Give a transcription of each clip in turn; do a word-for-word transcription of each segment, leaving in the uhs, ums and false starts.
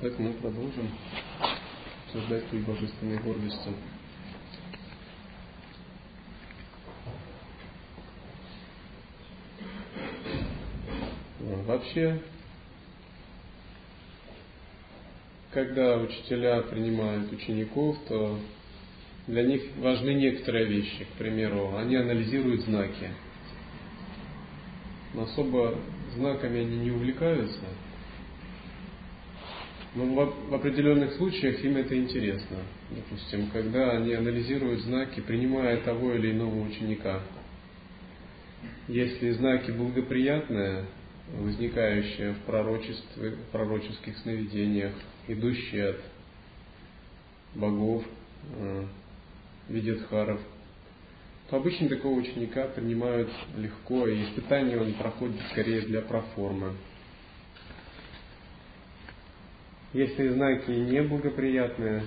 Итак, мы продолжим обсуждать путь божественной гордости. Вообще, когда учителя принимают учеников, то для них важны некоторые вещи. К примеру, они анализируют знаки. Но особо знаками они не увлекаются. Но в определенных случаях им это интересно. Допустим, когда они анализируют знаки, принимая того или иного ученика. Если знаки благоприятные, возникающие в пророчестве, в пророческих сновидениях, идущие от богов, видетхаров, то обычно такого ученика принимают легко, и испытания он проходит скорее для проформы. Если знаки неблагоприятные,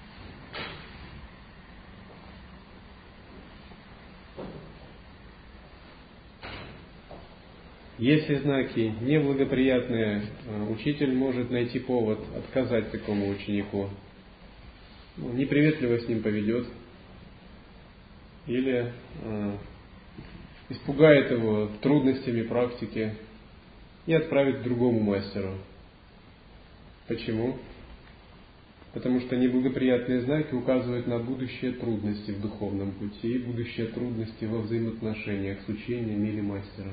если знаки неблагоприятные, учитель может найти повод отказать такому ученику. Неприветливо с ним поведет или э, испугает его трудностями практики и отправит к другому мастеру. Почему? Потому что неблагоприятные знаки указывают на будущие трудности в духовном пути и будущие трудности во взаимоотношениях с учением или мастером.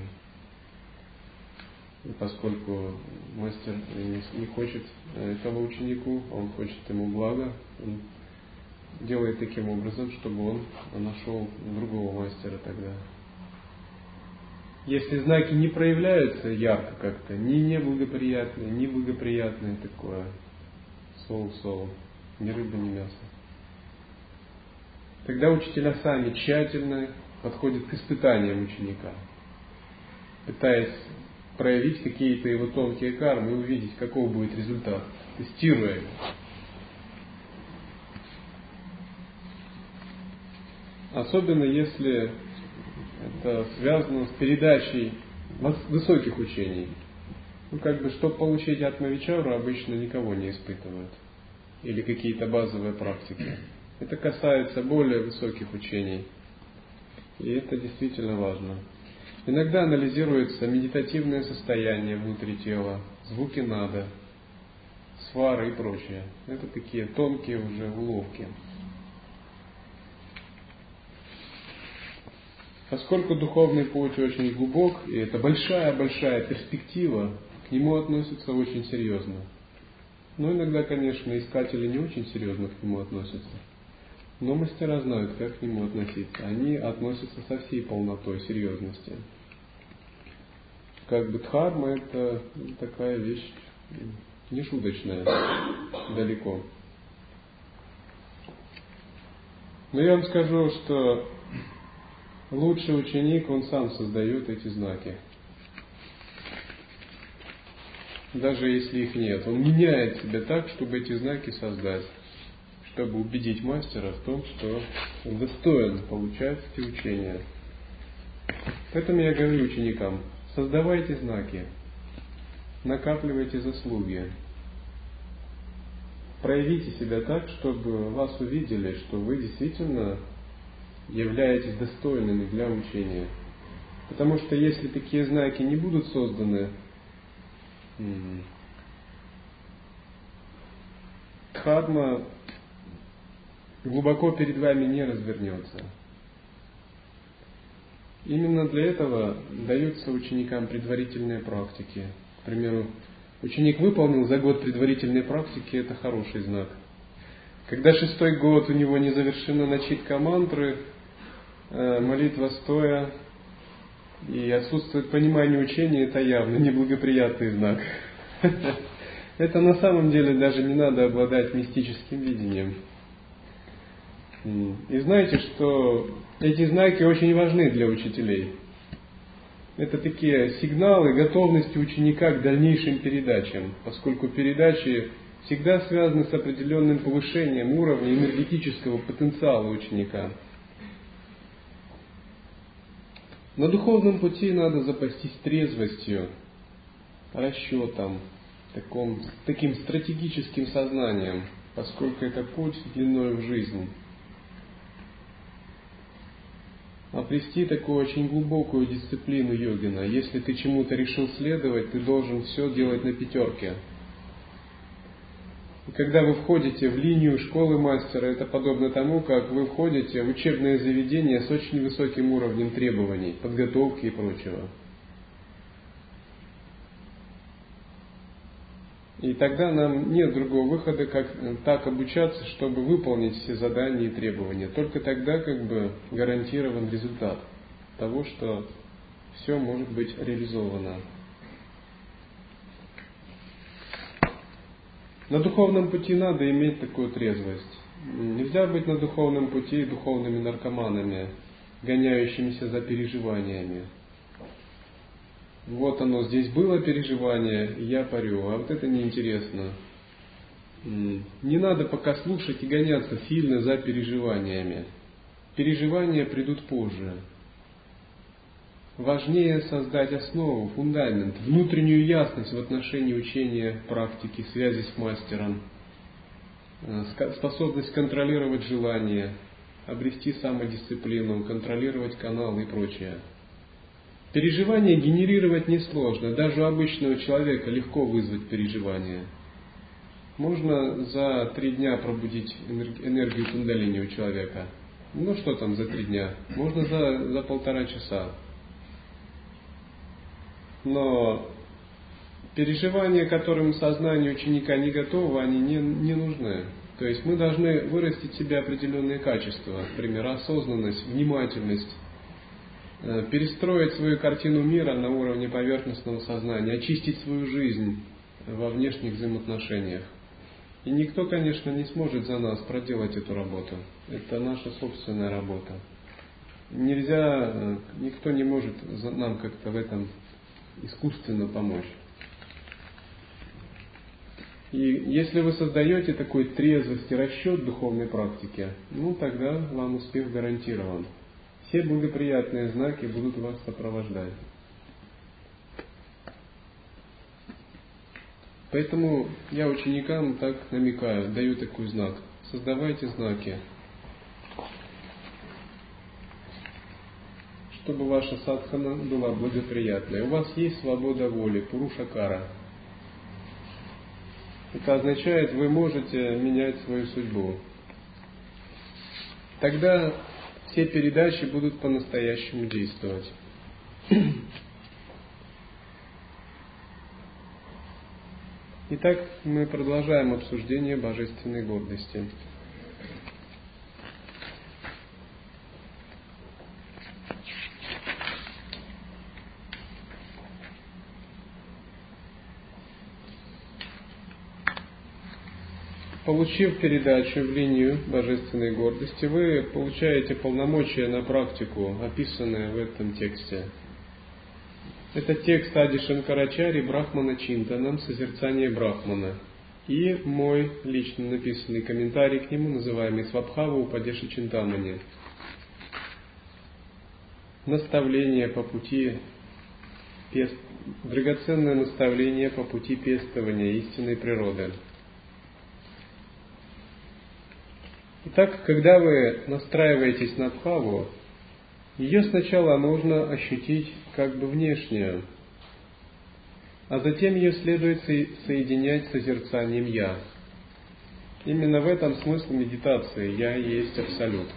И поскольку мастер не хочет этого ученику, он хочет ему блага, он делает таким образом, чтобы он нашел другого мастера тогда. Если знаки не проявляются ярко как-то, ни неблагоприятные, ни благоприятные, такое, соу-соу, ни рыба, ни мясо, тогда учителя сами тщательно подходят к испытаниям ученика, пытаясь проявить какие-то его тонкие кармы и увидеть, каков будет результат, тестируя его. Особенно если это связано с передачей высоких учений. Ну, как бы, чтобы получить атма-вичару, обычно никого не испытывают. Или какие-то базовые практики. Это касается более высоких учений. И это действительно важно. Иногда анализируется медитативное состояние внутри тела, звуки нада, свары и прочее. Это такие тонкие уже уловки. Поскольку духовный путь очень глубок, и это большая-большая перспектива, к нему относятся очень серьезно. Но иногда, конечно, искатели не очень серьезно к нему относятся. Но мастера знают, как к нему относиться. Они относятся со всей полнотой серьезности. Как бы дхарма — это такая вещь нешуточная, далеко. Но я вам скажу, что лучший ученик, он сам создает эти знаки. Даже если их нет. Он меняет себя так, чтобы эти знаки создать. Чтобы убедить мастера в том, что он достоин получать эти учения. Поэтому я говорю ученикам: создавайте знаки. Накапливайте заслуги. Проявите себя так, чтобы вас увидели, что вы действительно являетесь достойными для учения. Потому что если такие знаки не будут созданы, дхарма глубоко перед вами не развернется. Именно для этого даются ученикам предварительные практики. К примеру, ученик выполнил за год предварительные практики, это хороший знак. Когда шестой год у него не завершена начитка мантры, молитва стоя и отсутствует понимание учения, это явно неблагоприятный знак. Это на самом деле даже не надо обладать мистическим видением. И знаете, что эти знаки очень важны для учителей. Это такие сигналы готовности ученика к дальнейшим передачам, поскольку передачи всегда связаны с определенным повышением уровня энергетического потенциала ученика. На духовном пути надо запастись трезвостью, расчетом, таком, таким стратегическим сознанием, поскольку это путь длиной в жизнь. Обрести такую очень глубокую дисциплину йогина. Если ты чему-то решил следовать, ты должен все делать на пятерке. И когда вы входите в линию школы мастера, это подобно тому, как вы входите в учебное заведение с очень высоким уровнем требований, подготовки и прочего. И тогда нам нет другого выхода, как так обучаться, чтобы выполнить все задания и требования. Только тогда как бы гарантирован результат того, что все может быть реализовано. На духовном пути надо иметь такую трезвость. Нельзя быть на духовном пути духовными наркоманами, гоняющимися за переживаниями. Вот оно, здесь было переживание, и я парю, а вот это неинтересно. Не надо пока слушать и гоняться сильно за переживаниями. Переживания придут позже. Важнее создать основу, фундамент, внутреннюю ясность в отношении учения, практики, связи с мастером, способность контролировать желания, обрести самодисциплину, контролировать каналы и прочее. Переживания генерировать несложно. Даже у обычного человека легко вызвать переживания. Можно за три дня пробудить энергию кундалини у человека. Ну что там за три дня? Можно за, за полтора часа. Но переживания, к которым сознание ученика не готово, они не, не нужны. То есть мы должны вырастить в себе определенные качества. Например, осознанность, внимательность. Перестроить свою картину мира на уровне поверхностного сознания, очистить свою жизнь во внешних взаимоотношениях. И никто, конечно, не сможет за нас проделать эту работу. Это наша собственная работа. Нельзя, никто не может нам как-то в этом искусственно помочь. И если вы создаете такой трезвость и расчет духовной практики, ну тогда вам успех гарантирован. Все благоприятные знаки будут вас сопровождать. Поэтому я ученикам так намекаю, даю такой знак. Создавайте знаки, чтобы ваша садхана была благоприятной. У вас есть свобода воли, пурушакара. Это означает, вы можете менять свою судьбу. Тогда все передачи будут по-настоящему действовать. Итак, мы продолжаем обсуждение божественной гордости. Получив передачу в линию божественной гордости, вы получаете полномочия на практику, описанные в этом тексте. Это текст Ади Шанкарачари Брахмана Чинтанам, созерцание Брахмана, и мой лично написанный комментарий к нему, называемый Свабхава Упадеши Чинтамани. Наставление по пути, пест... драгоценное наставление по пути пестования истинной природы. Итак, когда вы настраиваетесь на бхаву, ее сначала нужно ощутить как бы внешнюю, а затем ее следует соединять с созерцанием «Я». Именно в этом смысл медитации «Я и есть Абсолют».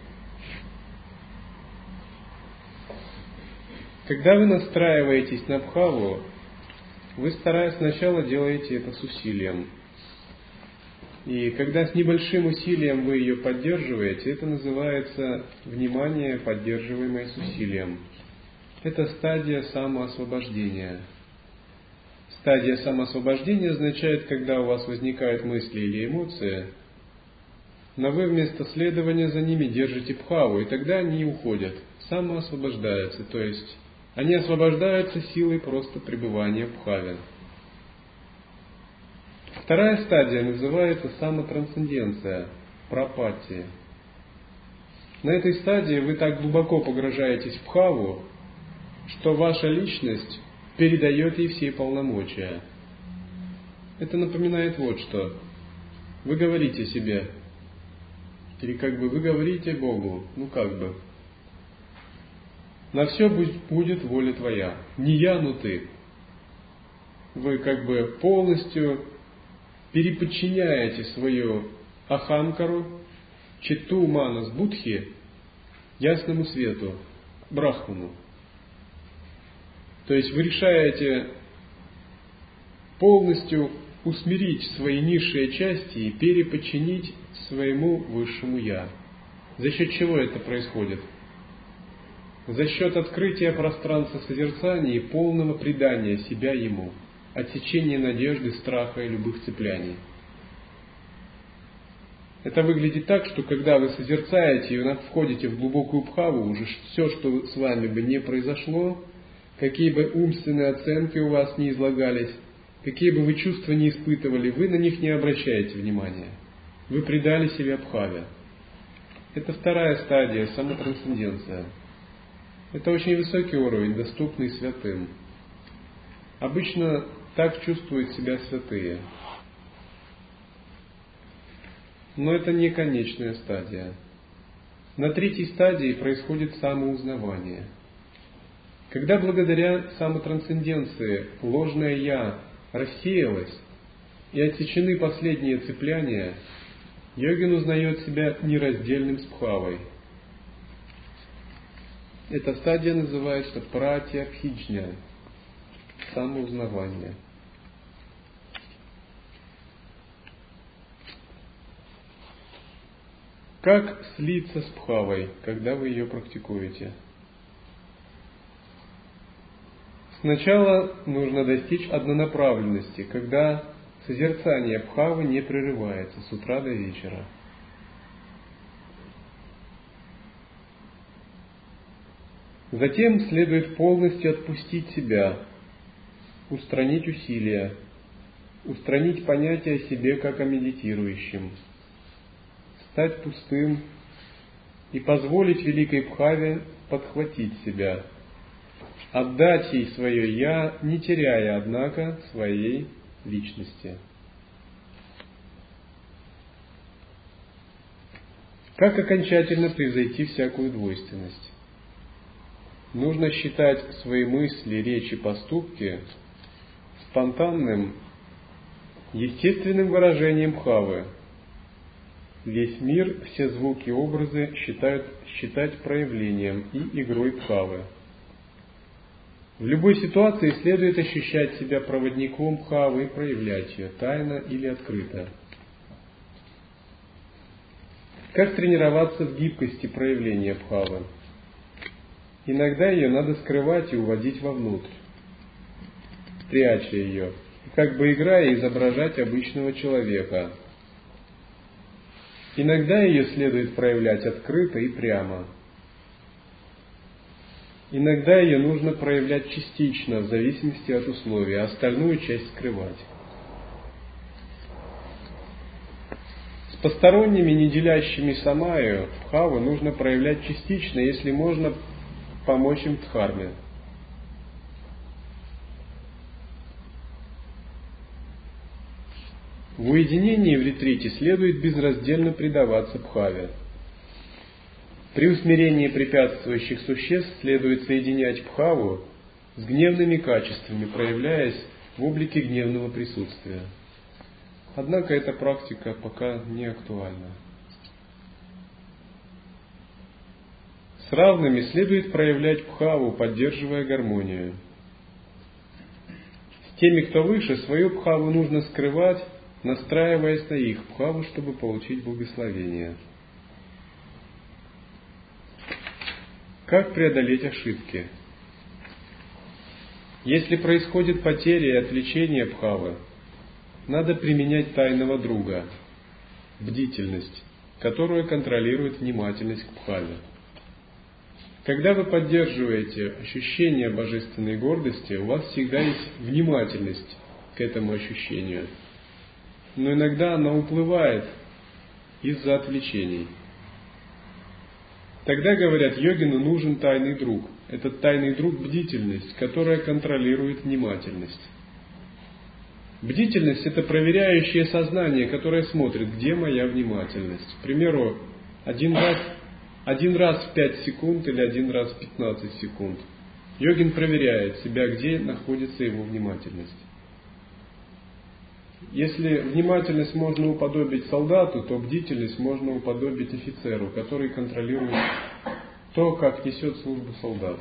Когда вы настраиваетесь на бхаву, вы стараясь сначала делаете это с усилием. И когда с небольшим усилием вы ее поддерживаете, это называется внимание, поддерживаемое с усилием. Это стадия самоосвобождения. Стадия самоосвобождения означает, когда у вас возникают мысли или эмоции, но вы вместо следования за ними держите бхаву, и тогда они уходят, самоосвобождаются, то есть они освобождаются силой просто пребывания в бхаве. Вторая стадия называется самотрансценденция, прапати. На этой стадии вы так глубоко погружаетесь в бхаву, что ваша личность передает ей все полномочия. Это напоминает вот что. Вы говорите себе, или как бы вы говорите Богу, ну как бы, на все будет воля Твоя, не я, но Ты. Вы как бы полностью переподчиняете свою ахамкару, читту манас будхи, ясному свету, брахману. То есть вы решаете полностью усмирить свои низшие части и переподчинить своему высшему Я. За счет чего это происходит? За счет открытия пространства созерцания и полного предания себя Ему, отсечения надежды, страха и любых цепляний. Это выглядит так, что когда вы созерцаете и входите в глубокую бхаву, уже все, что с вами бы не произошло, какие бы умственные оценки у вас не излагались, какие бы вы чувства не испытывали, вы на них не обращаете внимания. Вы предали себя бхаве. Это вторая стадия, самотрансценденция. Это очень высокий уровень, доступный святым. Обычно так чувствуют себя святые. Но это не конечная стадия. На третьей стадии происходит самоузнавание. Когда благодаря самотрансценденции ложное «я» рассеялось и отсечены последние цепляния, йогин узнает себя нераздельным с бхавой. Эта стадия называется пратьябхиджня, самоузнавание. Как слиться с бхавой, когда вы ее практикуете? Сначала нужно достичь однонаправленности, когда созерцание бхавы не прерывается с утра до вечера. Затем следует полностью отпустить себя, устранить усилия, устранить понятие о себе как о медитирующем, стать пустым и позволить великой бхаве подхватить себя, отдать ей свое «я», не теряя, однако, своей личности. Как окончательно превзойти всякую двойственность? Нужно считать свои мысли, речи, поступки спонтанным, естественным выражением бхавы. Весь мир, все звуки и образы считают, считать проявлением и игрой бхавы. В любой ситуации следует ощущать себя проводником бхавы и проявлять ее тайно или открыто. Как тренироваться в гибкости проявления бхавы? Иногда ее надо скрывать и уводить вовнутрь, пряча ее, как бы играя изображать обычного человека. Иногда ее следует проявлять открыто и прямо. Иногда ее нужно проявлять частично, в зависимости от условий, а остальную часть скрывать. С посторонними, не делящими самаю, бхаву нужно проявлять частично, если можно помочь им в дхарме. В уединении в ретрите следует безраздельно предаваться бхаве. При усмирении препятствующих существ следует соединять бхаву с гневными качествами, проявляясь в облике гневного присутствия. Однако эта практика пока не актуальна. С равными следует проявлять бхаву, поддерживая гармонию. С теми, кто выше, свою бхаву нужно скрывать, настраиваясь на их бхаву, чтобы получить благословение. Как преодолеть ошибки? Если происходит потеря и отвлечение бхавы, надо применять тайного друга, бдительность, которая контролирует внимательность к бхаве. Когда вы поддерживаете ощущение божественной гордости, у вас всегда есть внимательность к этому ощущению. Но иногда она уплывает из-за отвлечений. Тогда, говорят, йогину нужен тайный друг. Этот тайный друг – бдительность, которая контролирует внимательность. Бдительность – это проверяющее сознание, которое смотрит, где моя внимательность. К примеру, один раз, один раз в пять секунд или один раз в пятнадцать секунд. Йогин проверяет себя, где находится его внимательность. Если внимательность можно уподобить солдату, то бдительность можно уподобить офицеру, который контролирует то, как несет службу солдат.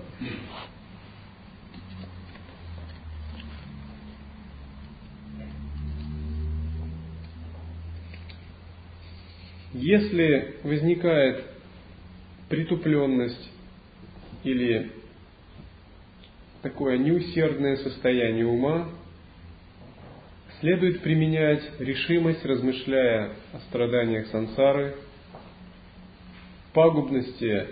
Если возникает притупленность или такое неусердное состояние ума, следует применять решимость, размышляя о страданиях сансары, пагубности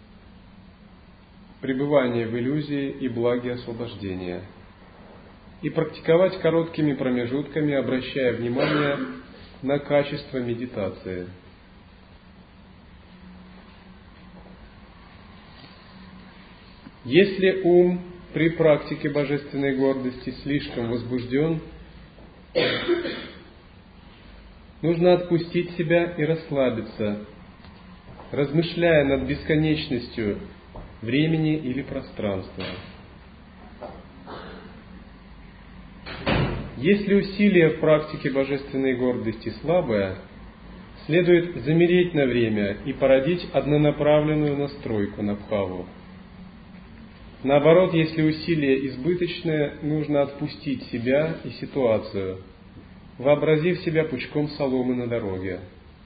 пребывания в иллюзии и благе освобождения, и практиковать короткими промежутками, обращая внимание на качество медитации. Если ум при практике божественной гордости слишком возбужден, нужно отпустить себя и расслабиться, размышляя над бесконечностью времени или пространства. Если усилие в практике божественной гордости слабое, следует замереть на время и породить однонаправленную настройку на бхаву. Наоборот, если усилие избыточное, нужно отпустить себя и ситуацию, вообразив себя пучком соломы на дороге.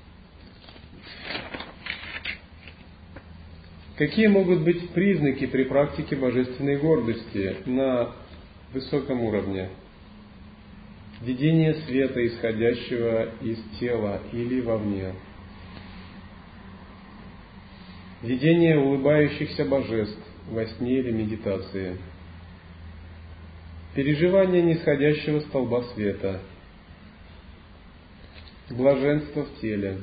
Какие могут быть признаки при практике божественной гордости на высоком уровне? Видение света, исходящего из тела или вовне. Видение улыбающихся божеств во сне или медитации. Переживание нисходящего столба света. Блаженство в теле.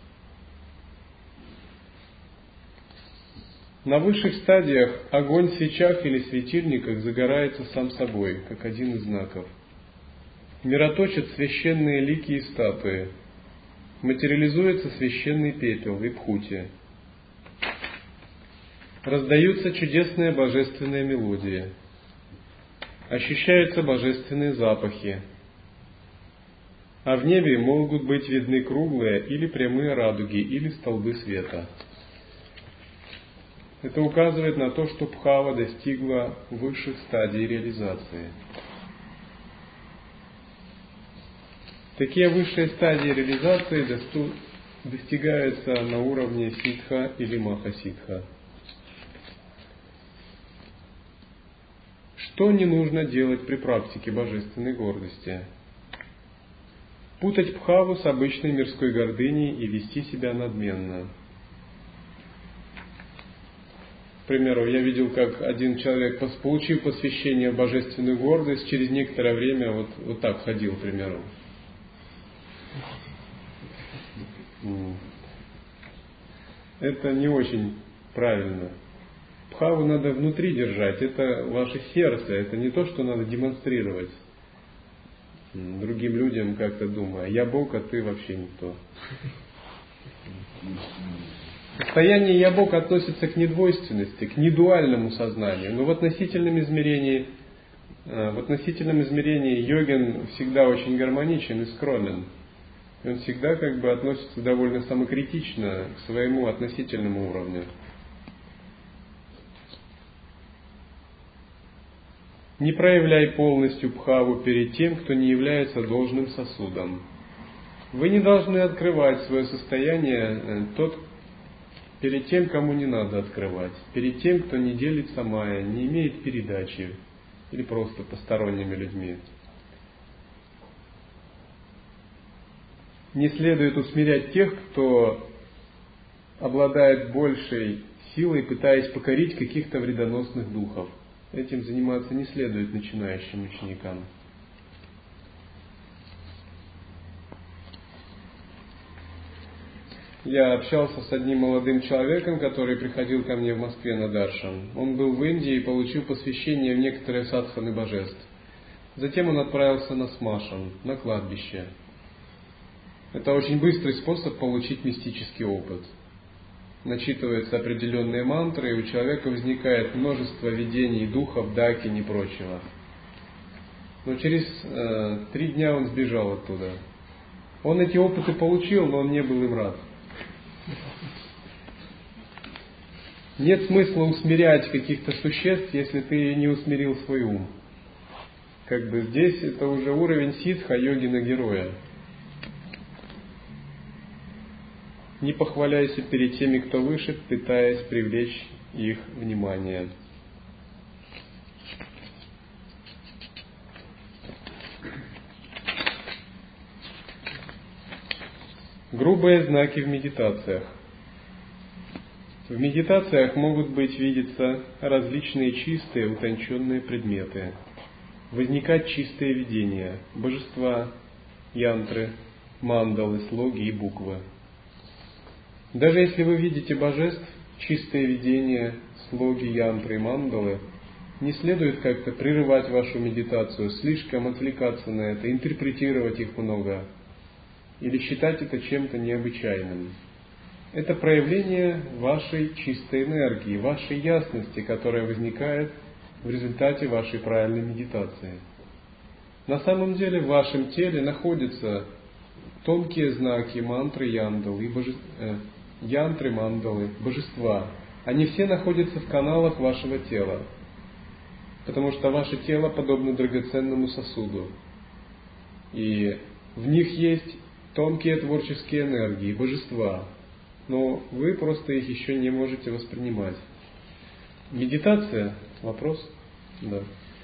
На высших стадиях огонь в свечах или светильниках загорается сам собой, как один из знаков. Мироточат священные лики и статуи. Материализуется священный пепел, випхути. Раздаются чудесные божественные мелодии. Ощущаются божественные запахи. А в небе могут быть видны круглые или прямые радуги, или столбы света. Это указывает на то, что бхава достигла высших стадий реализации. Такие высшие стадии реализации достигаются на уровне ситха или маха-ситха. Что не нужно делать при практике божественной гордости? Путать бхаву с обычной мирской гордыней и вести себя надменно. К примеру, я видел, как один человек, получив посвящение в божественную гордость, через некоторое время вот, вот так ходил, к примеру. Это не очень правильно. Бхаву надо внутри держать, это ваше сердце, это не то, что надо демонстрировать другим людям, как-то думая, я Бог, а ты вообще никто. Состояние «я Бог» относится к недвойственности, к недуальному сознанию, но в относительном измерении, в относительном измерении йогин всегда очень гармоничен и скромен. Он всегда как бы относится довольно самокритично к своему относительному уровню. Не проявляй полностью бхаву перед тем, кто не является должным сосудом. Вы не должны открывать свое состояние тот, перед тем, кому не надо открывать, перед тем, кто не делится майя, не имеет передачи или просто посторонними людьми. Не следует усмирять тех, кто обладает большей силой, пытаясь покорить каких-то вредоносных духов. Этим заниматься не следует начинающим ученикам. Я общался с одним молодым человеком, который приходил ко мне в Москве на даршан. Он был в Индии и получил посвящение в некоторые садханы божеств. Затем он отправился на смашан, на кладбище. Это очень быстрый способ получить мистический опыт. Начитываются определенные мантры, и у человека возникает множество видений духов, дакин и прочего. Но через э, три дня он сбежал оттуда. Он эти опыты получил, но он не был им рад. Нет смысла усмирять каких-то существ, если ты не усмирил свой ум. Как бы здесь это уже уровень ситха, йогина, героя. Не похваляйся перед теми, кто выше, пытаясь привлечь их внимание. Грубые знаки в медитациях. В медитациях могут быть видеться различные чистые, утонченные предметы, возникать чистые видения, божества, янтры, мандалы, слоги и буквы. Даже если вы видите божеств, чистые видения, слоги, янтры и мандалы, не следует как-то прерывать вашу медитацию, слишком отвлекаться на это, интерпретировать их много или считать это чем-то необычайным. Это проявление вашей чистой энергии, вашей ясности, которая возникает в результате вашей правильной медитации. На самом деле в вашем теле находятся тонкие знаки, мантры, яндалы, и боже... э, янтры, мандалы, божества. Они все находятся в каналах вашего тела, потому что ваше тело подобно драгоценному сосуду. И в них есть тонкие творческие энергии, божества, но вы просто их еще не можете воспринимать. Медитация? Вопрос? Да.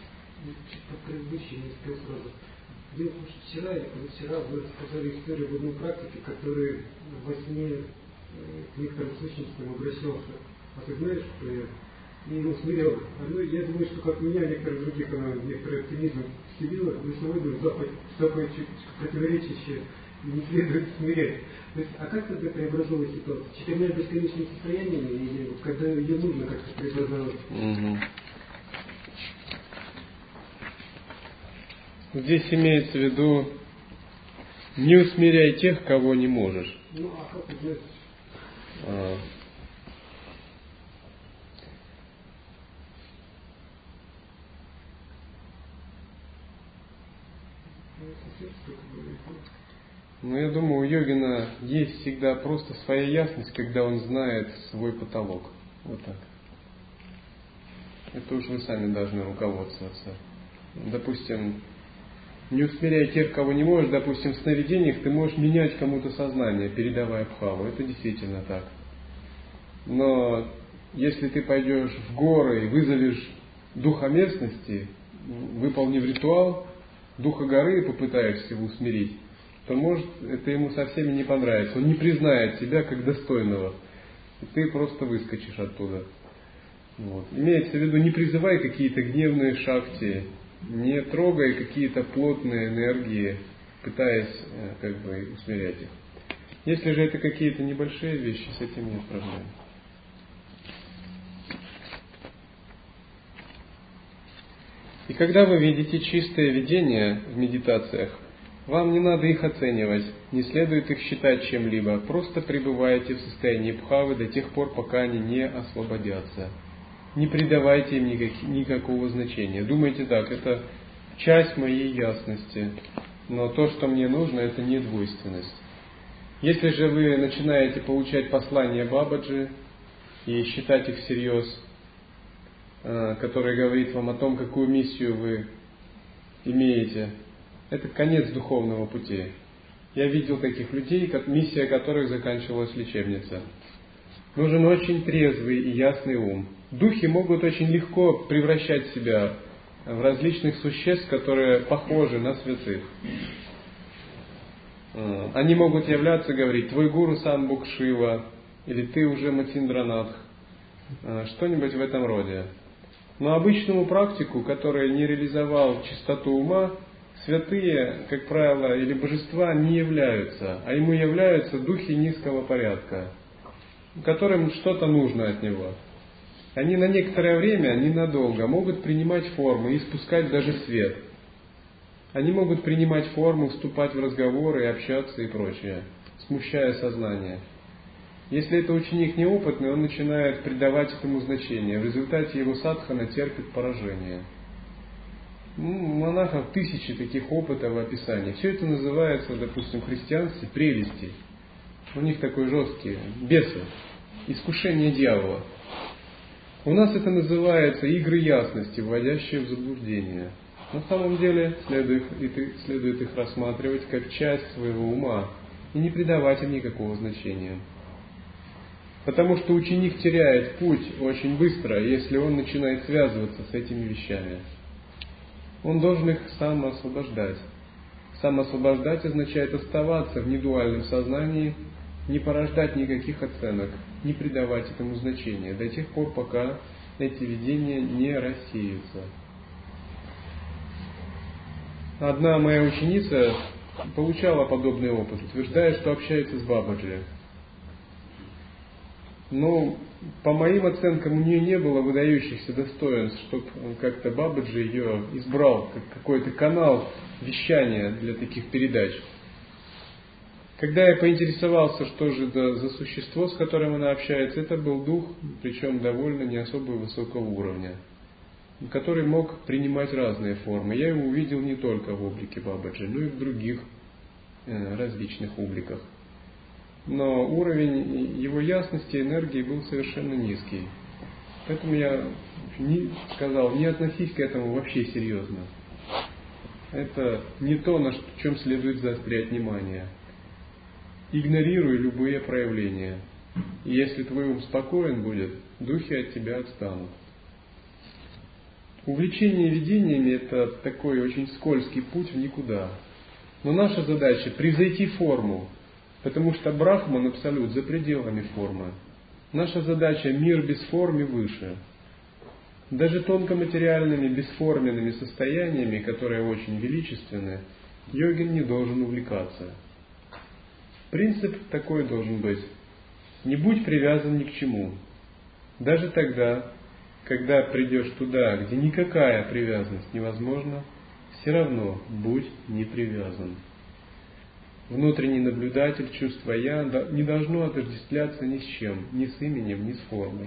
Дело в том, что вчера, вчера вы сказали историю в одной практике, который во сне к некоторым сущностям обращался. А ты знаешь, что я и его смотрел. Ну, я думаю, что как меня, некоторых других, она некоторый оптимизм вселила, но сегодня Запад такое чуть противоречащее не следует смирять. То есть, а как тогда преобразовывать ситуацию? Четырьмя бесконечными состояниями, или вот когда ее нужно как-то преобразовать? Угу. Здесь имеется в виду, не усмиряй тех, кого не можешь. Ну, а как узнать? А. Ну, я думаю, у йогина есть всегда просто своя ясность, когда он знает свой потолок. Вот так. Это уж вы сами должны руководствоваться. Допустим, не усмиряя тех, кого не можешь, допустим, в сновидениях ты можешь менять кому-то сознание, передавая бхаву. Это действительно так. Но если ты пойдешь в горы и вызовешь духа местности, выполнив ритуал, духа горы и попытаешься его усмирить, то может это ему совсем не понравится. Он не признает тебя как достойного. И ты просто выскочишь оттуда. Вот. Имеется в виду, не призывай какие-то гневные шакти, не трогай какие-то плотные энергии, пытаясь как бы усмирять их. Если же это какие-то небольшие вещи, с этим нет проблем. И когда вы видите чистые видения в медитациях, вам не надо их оценивать, не следует их считать чем-либо, просто пребывайте в состоянии бхавы до тех пор, пока они не освободятся. Не придавайте им никак, никакого значения. Думайте так, это часть моей ясности, но то, что мне нужно, это не двойственность. Если же вы начинаете получать послания Бабаджи и считать их всерьез, который говорит вам о том, какую миссию вы имеете, это конец духовного пути. Я видел таких людей, как миссия которых заканчивалась лечебница. Нужен очень трезвый и ясный ум. Духи могут очень легко превращать себя в различных существ, которые похожи на святых. Они могут являться, говорить, твой гуру сам Бог Шива, или ты уже Матиндранатх, что-нибудь в этом роде. Но обычному практику, который не реализовал чистоту ума, святые, как правило, или божества не являются, а ему являются духи низкого порядка, которым что-то нужно от него. Они на некоторое время, ненадолго, могут принимать формы и испускать даже свет. Они могут принимать форму, вступать в разговоры, общаться и прочее, смущая сознание. Если это ученик неопытный, он начинает придавать этому значение. В результате его садхана терпит поражение. У монахов тысячи таких опытов и описаний. Все это называется, допустим, в христианстве прелести. У них такой жесткий бесы, искушение дьявола. У нас это называется игры ясности, вводящие в заблуждение. На самом деле следует, следует их рассматривать как часть своего ума и не придавать им никакого значения. Потому что ученик теряет путь очень быстро, если он начинает связываться с этими вещами. Он должен их сам освобождать. Сам освобождать означает оставаться в недуальном сознании, не порождать никаких оценок, не придавать этому значения, до тех пор, пока эти видения не рассеются. Одна моя ученица получала подобный опыт, утверждая, что общается с Бабаджи. Но по моим оценкам у нее не было выдающихся достоинств, чтобы как-то Бабаджи ее избрал как какой-то канал вещания для таких передач. Когда я поинтересовался, что же это за существо, с которым она общается, это был дух, причем довольно не особо высокого уровня, который мог принимать разные формы. Я его увидел не только в облике Бабаджи, но и в других э, различных обликах. Но уровень его ясности и энергии был совершенно низкий. Поэтому я не, сказал, не относись к этому вообще серьезно. Это не то, на чем следует заострять внимание. Игнорируй любые проявления. И если твой ум спокоен будет, духи от тебя отстанут. Увлечение видениями – это такой очень скользкий путь в никуда. Но наша задача – превзойти форму. Потому что Брахман абсолют за пределами формы. Наша задача – мир без формы выше. Даже тонкоматериальными бесформенными состояниями, которые очень величественны, йогин не должен увлекаться. Принцип такой должен быть: не будь привязан ни к чему. Даже тогда, когда придешь туда, где никакая привязанность невозможна, все равно будь не привязан. Внутренний наблюдатель, чувство «я» не должно отождествляться ни с чем, ни с именем, ни с формой.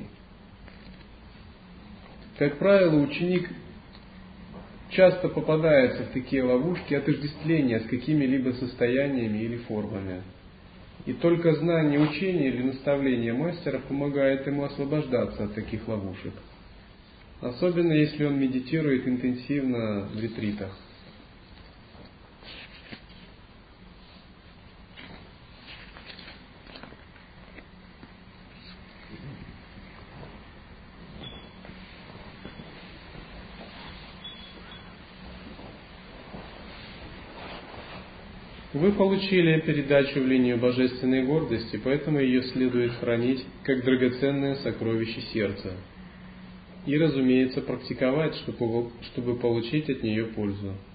Как правило, ученик часто попадается в такие ловушки отождествления с какими-либо состояниями или формами. И только знание учения или наставление мастера помогает ему освобождаться от таких ловушек. Особенно если он медитирует интенсивно в ретритах. Вы получили передачу в линию божественной гордости, поэтому ее следует хранить как драгоценное сокровище сердца. И, разумеется, практиковать, чтобы, чтобы получить от нее пользу.